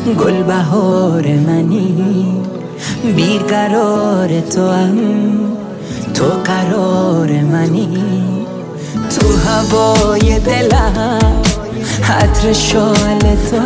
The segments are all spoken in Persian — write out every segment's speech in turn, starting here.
گل بهار منی، بیقرار تو هم، تو قرار منی. تو هوای دلم عطر شال تو،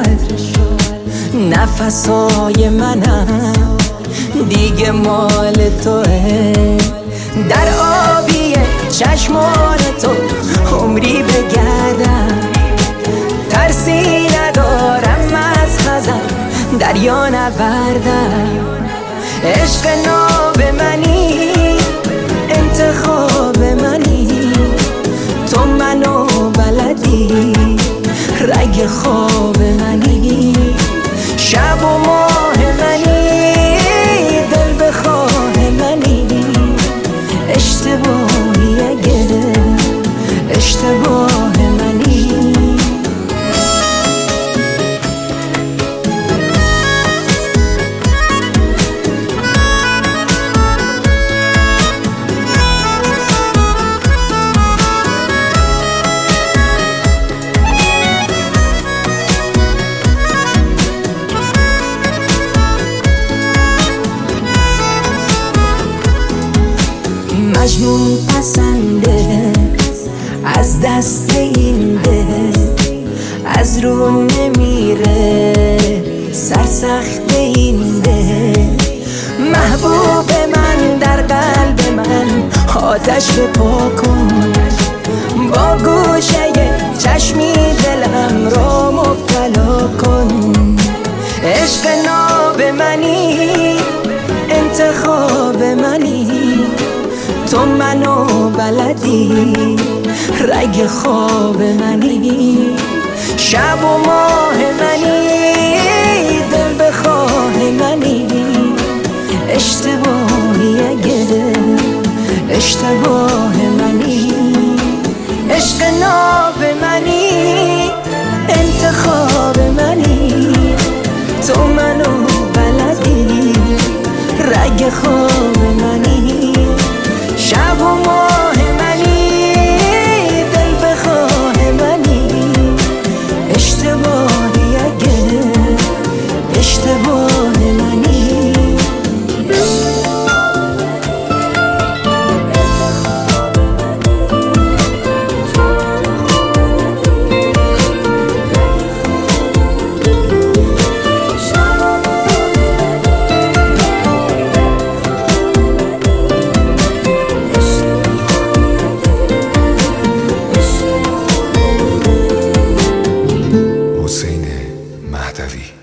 نفسای منم دیگه مال توه. در آبی چشمان تو عمری بگردم، ترسی ندارم از خزر دریا نوردم. عشق ناب منی، انتخاب منی، تو منو بلدی، رگ خواب منی، شب و ماه منی، دل بخواه منی. اشتباهی اگه اشتباه منی. مجنون پسنده از دست این دل، از رو نمیره سرسخت این دل. محبوب من در قلب من آتش بپا کن، با گوشه چشمی دلم را مبتلا کن. عشق ناب منی، انتخاب منی، تو منو بلدی، رگ خواب منی، شب و ماه منی، دل بخواه منی. اشتباهی اگه اشتباه منی. عشق ناب منی، انتخاب منی، تو منو بلدی، رگ خواب منی، شب و ماه منی، دل بخواه منی. اشتباهی اگه اشتباه منی. حسین مهدوی.